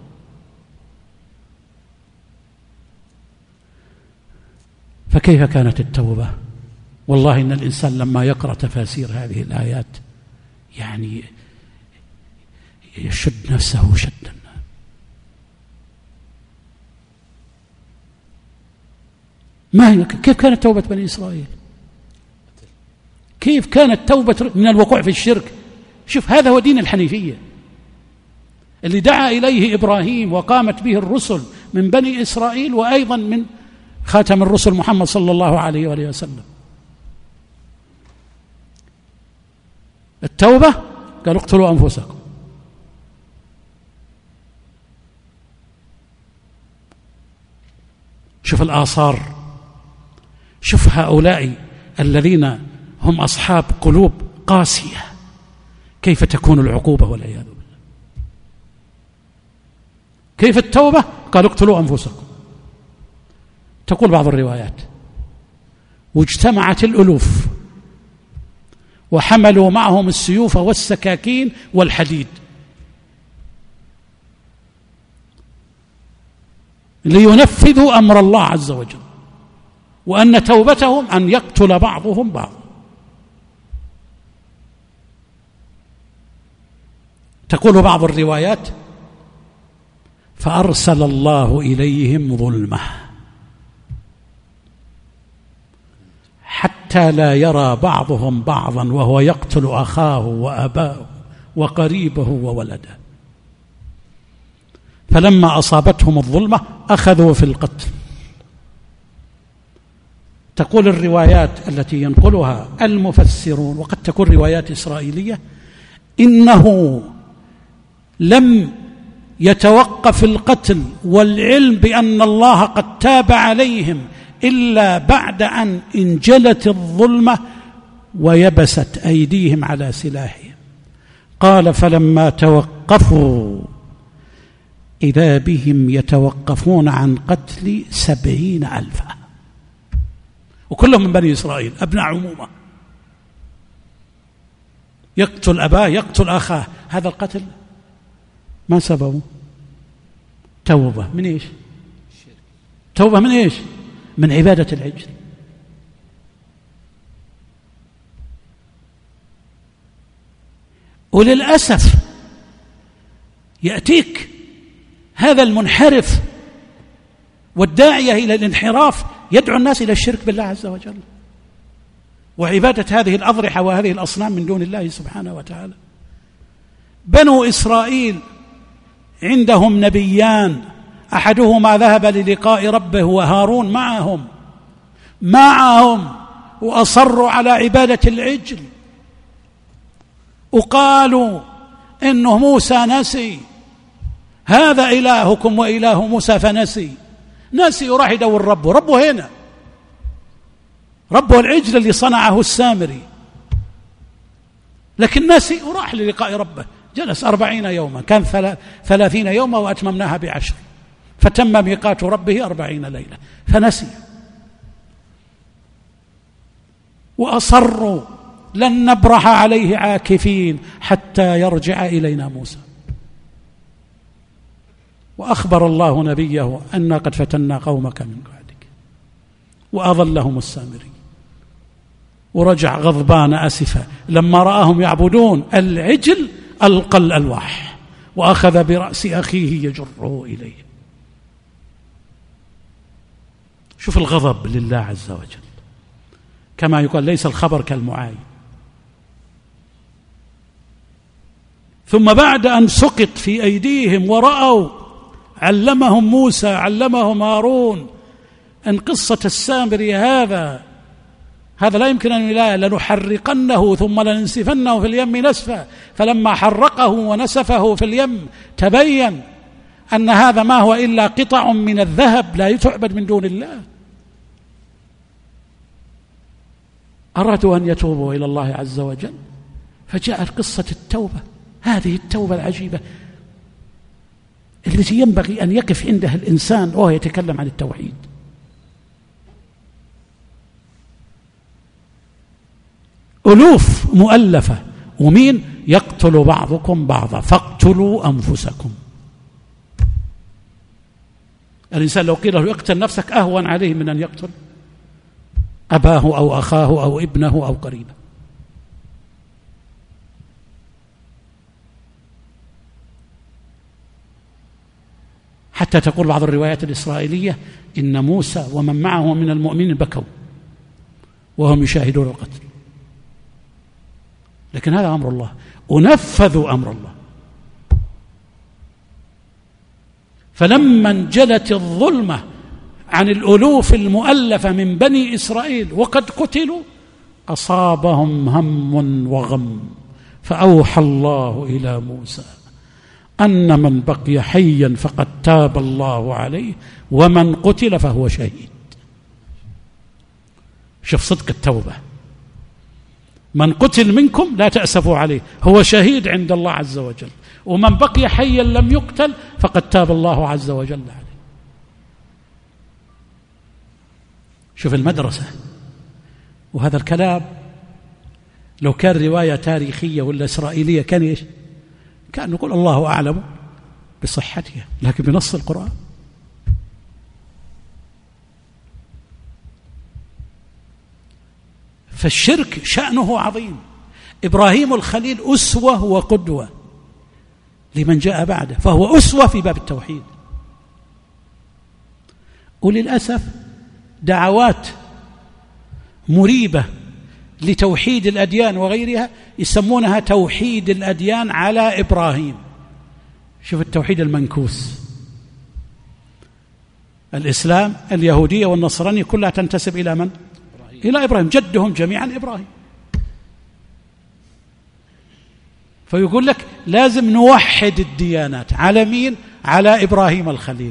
فكيف كانت التوبة؟ والله إن الإنسان لما يقرأ تفاسير هذه الآيات يعني يشد نفسه شدا. ما هي كيف كانت توبة بني إسرائيل؟ كيف كانت توبة من الوقوع في الشرك؟ شوف، هذا هو دين الحنيفية اللي دعا إليه إبراهيم وقامت به الرسل من بني إسرائيل، وأيضا من خاتم الرسل محمد صلى الله عليه وآله وسلم. التوبة قالوا اقتلوا أنفسكم. شوف الآثار، شوف هؤلاء الذين هم أصحاب قلوب قاسية كيف تكون العقوبة والعياذ بالله. كيف التوبة؟ قالوا اقتلوا أنفسكم. تقول بعض الروايات: واجتمعت الألوف وحملوا معهم السيوف والسكاكين والحديد لينفذوا أمر الله عز وجل، وأن توبتهم أن يقتل بعضهم بعضا. تقول بعض الروايات: فأرسل الله إليهم ظلمة حتى لا يرى بعضهم بعضا وهو يقتل أخاه وأباه وقريبه وولده. فلما أصابتهم الظلمة أخذوا في القتل. تقول الروايات التي ينقلها المفسرون، وقد تكون روايات إسرائيلية، إنه لم يتوقف القتل والعلم بأن الله قد تاب عليهم إلا بعد أن انجلت الظلمة ويبست أيديهم على سلاحهم. قال: فلما توقفوا إذا بهم يتوقفون عن قتل سبعين ألفا، وكلهم من بني إسرائيل أبناء عمومة، يقتل أباه يقتل أخاه. هذا القتل ما سببه؟ توبة من إيش؟ توبة من إيش؟ من عبادة العجل. وللأسف يأتيك هذا المنحرف والداعية إلى الانحراف يدعو الناس إلى الشرك بالله عز وجل وعبادة هذه الأضرحة وهذه الأصنام من دون الله سبحانه وتعالى. بنو إسرائيل عندهم نبيان، أحدهما ذهب للقاء ربه وهارون معهم معهم وأصروا على عبادة العجل، وقالوا إنه موسى نسي، هذا إلهكم وإله موسى فنسي. نسي وراح يدور ربه، ربه هنا، ربه العجل اللي صنعه السامري، لكن نسي وراح للقاء ربه. جلس أربعين يوما، كان ثلاثين يوما وأتممناها بعشر، فتم ميقات ربه أربعين ليلة، فنسي. وأصروا لن نبرح عليه عاكفين حتى يرجع إلينا موسى. وأخبر الله نبيه أنا قد فتنا قومك من بعدك وأضلهم السامري، ورجع غضبان أسفا لما رآهم يعبدون العجل ألقى الألواح وأخذ برأس أخيه يجره إليه. شوف الغضب لله عز وجل، كما يقال ليس الخبر كالمعاين. ثم بعد أن سقط في أيديهم ورأوا علمهم موسى علمهم هارون أن قصة السامري هذا هذا لا يمكن أن لا لنحرقنه ثم لننسفنه في اليم نسفا، فلما حرقه ونسفه في اليم تبين أن هذا ما هو إلا قطع من الذهب لا تعبد من دون الله. أرادوا أن يتوبوا إلى الله عز وجل، فجاءت قصة التوبة، هذه التوبة العجيبة التي ينبغي أن يقف عندها الإنسان وهو يتكلم عن التوحيد. ألوف مؤلفة، ومين يقتل بعضكم بعضا فاقتلوا أنفسكم. الإنسان لو قيل له يقتل نفسك أهون عليه من أن يقتل أباه أو أخاه أو ابنه أو قريبه. حتى تقول بعض الروايات الإسرائيلية إن موسى ومن معه من المؤمنين بكوا وهم يشاهدون القتل، لكن هذا أمر الله ونفذوا أمر الله. فلما انجلت الظلمة عن الألوف المؤلفة من بني إسرائيل وقد قتلوا أصابهم هم وغم، فأوحى الله إلى موسى أن من بقي حيا فقد تاب الله عليه ومن قتل فهو شهيد. شوف صدق التوبة، من قتل منكم لا تأسفوا عليه هو شهيد عند الله عز وجل، ومن بقي حيا لم يقتل فقد تاب الله عز وجل عليه. شوف المدرسة. وهذا الكلام لو كان رواية تاريخية ولا إسرائيلية كان إيش؟ كان نقول الله أعلم بصحتها، لكن بنص القرآن. فالشرك شأنه عظيم. إبراهيم الخليل أسوة وقدوة لمن جاء بعده، فهو أسوة في باب التوحيد. وللأسف دعوات مريبة لتوحيد الأديان وغيرها يسمونها توحيد الأديان على إبراهيم. شوف التوحيد المنكوس، الإسلام اليهودية والنصرانية كلها تنتسب إلى من؟ إلى إبراهيم، جدهم جميعا إبراهيم. فيقول لك لازم نوحد الديانات على مين؟ على إبراهيم الخليل.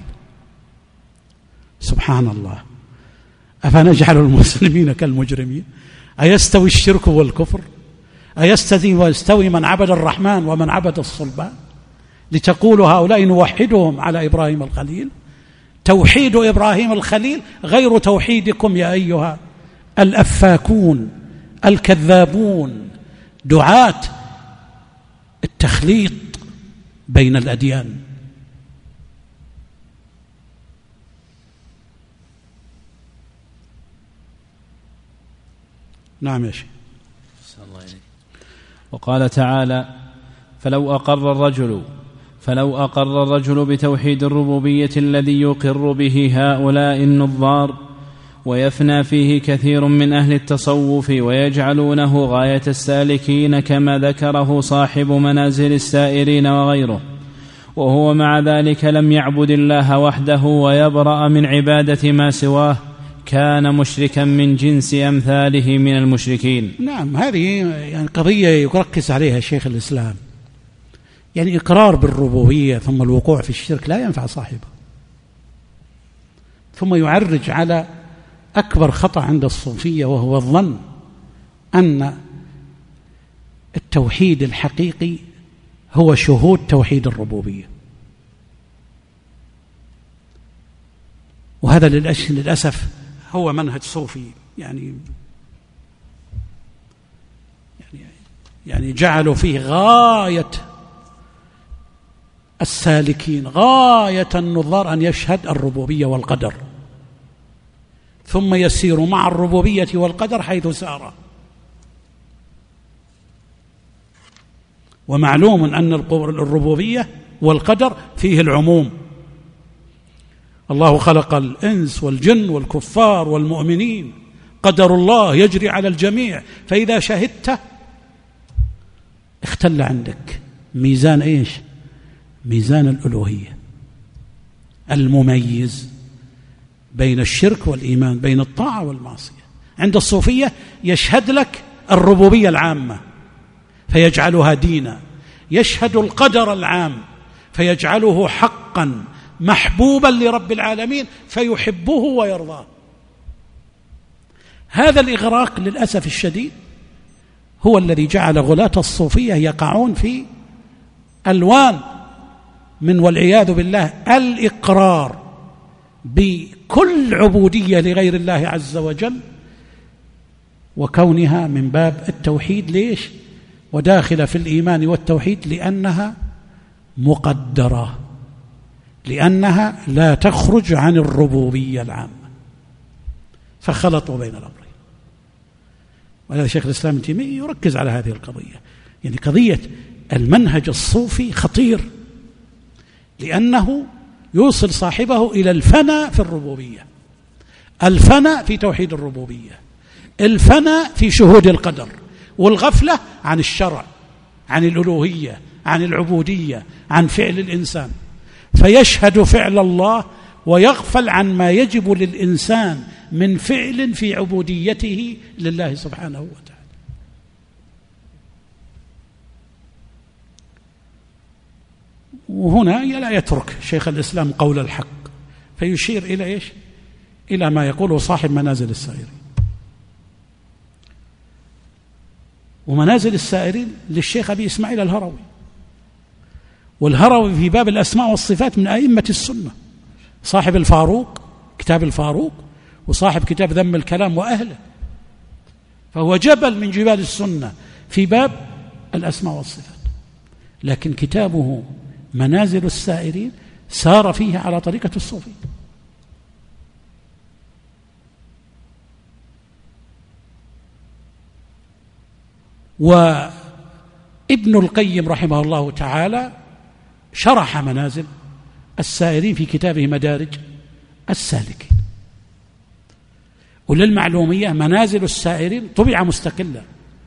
سبحان الله، أفنجعل المسلمين كالمجرمين؟ أيستوي الشرك والكفر؟ أيستوي ويستوي من عبد الرحمن ومن عبد الصلبان؟ لتقولوا هؤلاء نوحدهم على إبراهيم الخليل. توحيد إبراهيم الخليل غير توحيدكم يا أيها الأفاكون الكذابون دعاة التخليط بين الأديان. نعم يا شيخ. وقال تعالى: فلو أقر الرجل فلو أقر الرجل بتوحيد الربوبية الذي يقر به هؤلاء النظار ويفنى فيه كثير من أهل التصوف ويجعلونه غاية السالكين كما ذكره صاحب منازل السائرين وغيره، وهو مع ذلك لم يعبد الله وحده ويبرأ من عبادة ما سواه، كان مشركا من جنس أمثاله من المشركين. نعم، هذه يعني قضية يركز عليها شيخ الإسلام. يعني إقرار بالربوبية ثم الوقوع في الشرك لا ينفع صاحبه. ثم يعرج على أكبر خطأ عند الصوفية، وهو الظن أن التوحيد الحقيقي هو شهود توحيد الربوبية. وهذا للأسف هو منهج صوفي، يعني يعني يعني جعلوا فيه غاية السالكين غاية النظار أن يشهد الربوبية والقدر، ثم يسير مع الربوبية والقدر حيث سار. ومعلوم أن الربوبية والقدر فيه العموم، الله خلق الإنس والجن والكفار والمؤمنين، قدر الله يجري على الجميع. فإذا شهدت اختل عندك ميزان إيش؟ ميزان الألوهية المميز بين الشرك والإيمان، بين الطاعة والمعصية. عند الصوفية يشهد لك الربوبية العامة فيجعلها دينا، يشهد القدر العام فيجعله حقا محبوبا لرب العالمين فيحبه ويرضاه. هذا الإغراق للأسف الشديد هو الذي جعل غلاة الصوفية يقعون في ألوان من والعياذ بالله الإقرار بكل عبودية لغير الله عز وجل، وكونها من باب التوحيد. ليش؟ وداخل في الإيمان والتوحيد لأنها مقدرة، لأنها لا تخرج عن الربوبية العامة، فخلطوا بين الأمرين. ولهذا شيخ الإسلام ابن تيمية يركز على هذه القضية. يعني قضية المنهج الصوفي خطير، لأنه يوصل صاحبه إلى الفناء في الربوبية، الفناء في توحيد الربوبية، الفناء في شهود القدر، والغفلة عن الشرع، عن الألوهية، عن العبودية، عن فعل الإنسان. فيشهد فعل الله ويغفل عن ما يجب للإنسان من فعل في عبوديته لله سبحانه وتعالى. وهنا لا يترك شيخ الإسلام قول الحق، فيشير إلى إيش؟ إلى ما يقوله صاحب منازل السائرين. ومنازل السائرين للشيخ أبي إسماعيل الهروي، والهروي في باب الأسماء والصفات من أئمة السنة، صاحب الفاروق، كتاب الفاروق، وصاحب كتاب ذم الكلام وأهله، فهو جبل من جبال السنة في باب الأسماء والصفات. لكن كتابه منازل السائرين سار فيه على طريقة الصوفي. وابن القيم رحمه الله تعالى شرح منازل السائرين في كتابه مدارج السالكين. وللمعلومية منازل السائرين طبع مستقلا،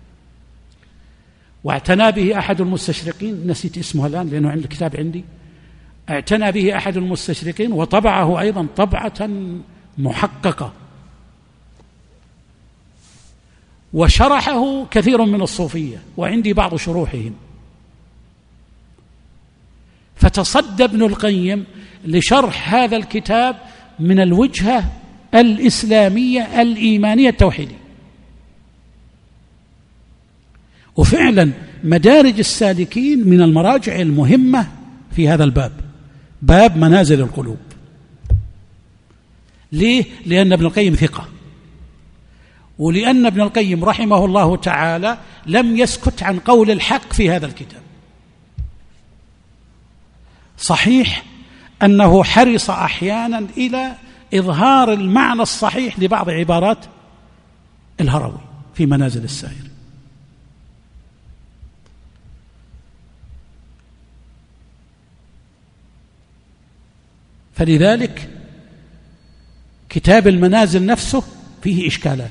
واعتنى به أحد المستشرقين، نسيت اسمه الآن لأنه عند الكتاب عندي، اعتنى به أحد المستشرقين وطبعه أيضا طبعة محققة، وشرحه كثير من الصوفية، وعندي بعض شروحهم. فتصدى ابن القيم لشرح هذا الكتاب من الوجهة الإسلامية الإيمانية التوحيدية. وفعلا مدارج السالكين من المراجع المهمة في هذا الباب، باب منازل القلوب. ليه؟ لأن ابن القيم ثقة، ولأن ابن القيم رحمه الله تعالى لم يسكت عن قول الحق في هذا الكتاب. صحيح أنه حرص أحيانا إلى إظهار المعنى الصحيح لبعض عبارات الهروي في منازل السائر. فلذلك كتاب المنازل نفسه فيه إشكالات.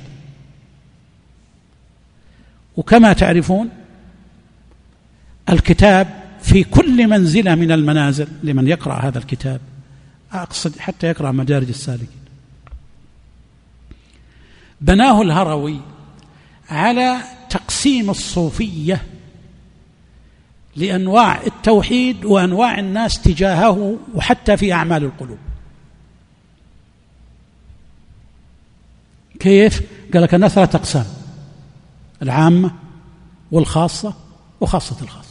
وكما تعرفون الكتاب في كل منزلة من المنازل لمن يقرأ هذا الكتاب، أقصد حتى يقرأ مدارج السالكين، بناه الهروي على تقسيم الصوفية لأنواع التوحيد وأنواع الناس تجاهه، وحتى في أعمال القلوب. كيف؟ قال لك الناس ثلاثة أقسام: العامة والخاصة وخاصة الخاصة.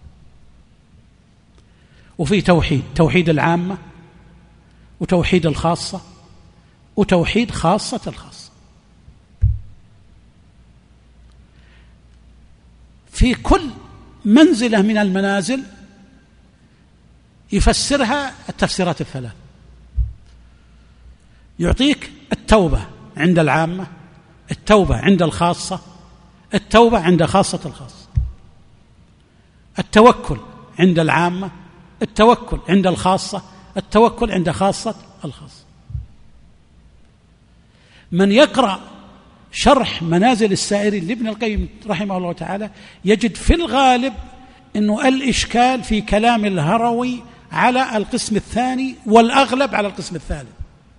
وفي توحيد، توحيد العامة وتوحيد الخاصة وتوحيد خاصة الخاصة. في كل منزلة من المنازل يفسرها التفسيرات الثلاث، يعطيك التوبة عند العامة، التوبة عند الخاصة، التوبة عند خاصة الخاصة، التوكل عند العامة، التوكل عند الخاصة، التوكل عند خاصة الخاصة. من يقرأ شرح منازل السائرين لابن القيم رحمه الله تعالى يجد في الغالب أنه الإشكال في كلام الهروي على القسم الثاني والأغلب على القسم الثالث.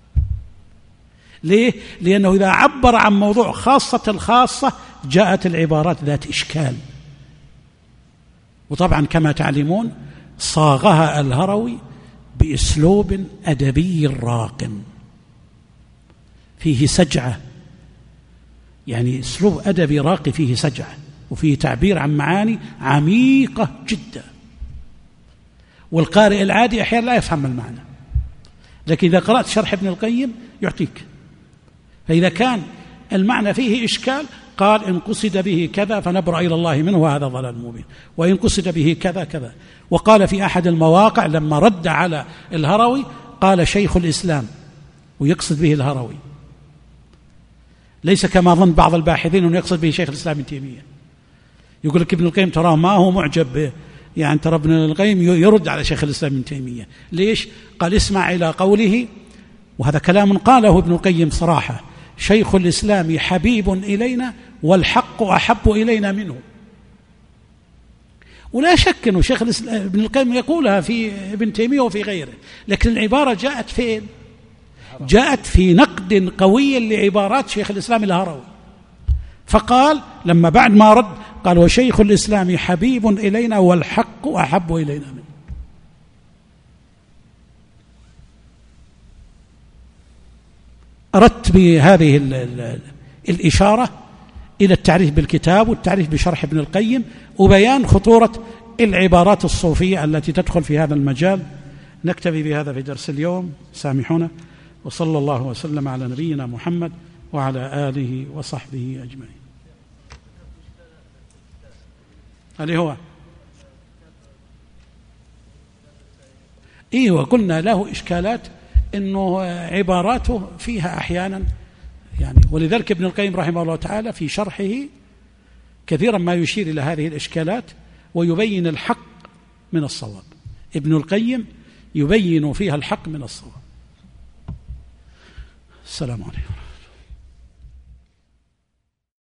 ليه؟ لأنه إذا عبر عن موضوع خاصة الخاصة جاءت العبارات ذات إشكال، وطبعا كما تعلمون صاغها الهروي بأسلوب أدبي راق فيه سجعة، يعني أسلوب أدبي راقي فيه سجعة وفيه تعبير عن معاني عميقة جدا، والقارئ العادي أحيانا لا يفهم المعنى، لكن إذا قرأت شرح ابن القيم يعطيك. فإذا كان المعنى فيه إشكال قال إن قصد به كذا فنبرأ إلى الله منه وهذا ضلال مبين، وإن قصد به كذا كذا. وقال في أحد المواقع لما رد على الهروي قال شيخ الإسلام، ويقصد به الهروي، ليس كما ظن بعض الباحثين أنه يقصد به شيخ الإسلام ابن تيمية. يقول لك ابن القيم تراه ما هو معجب به، يعني ترى ابن القيم يرد على شيخ الإسلام ابن تيمية. ليش؟ قال اسمع إلى قوله، وهذا كلام قاله ابن القيم صراحة: شيخ الإسلام حبيب إلينا والحق أحب إلينا منه. ولا شك أنه شيخ الإسلام ابن القيم يقولها في ابن تيمية وفي غيره، لكن العبارة جاءت فين؟ جاءت في نقد قوي لعبارات شيخ الإسلام الهروي، فقال لما بعد ما رد قال وشيخ الإسلام حبيب إلينا والحق أحب إلينا منه. أردت بهذه الإشارة إلى التعريف بالكتاب والتعريف بشرح ابن القيم وبيان خطورة العبارات الصوفية التي تدخل في هذا المجال. نكتفي بهذا في درس اليوم، سامحونا، وصلى الله وسلم على نبينا محمد وعلى آله وصحبه أجمعين. هذا هو إيه، وقلنا له إشكالات إنه عباراته فيها أحيانا يعني، ولذلك ابن القيم رحمه الله تعالى في شرحه كثيرا ما يشير إلى هذه الإشكالات ويبين الحق من الصواب. ابن القيم يبين فيها الحق من الصواب. السلام عليكم.